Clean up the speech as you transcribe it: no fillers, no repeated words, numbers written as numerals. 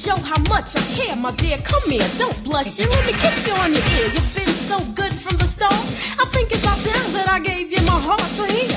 show how much I care, my dear. Come here, don't blush. Let me kiss you on your ear. You've been so good from the start. I think it's about time that I gave you my heart. So here,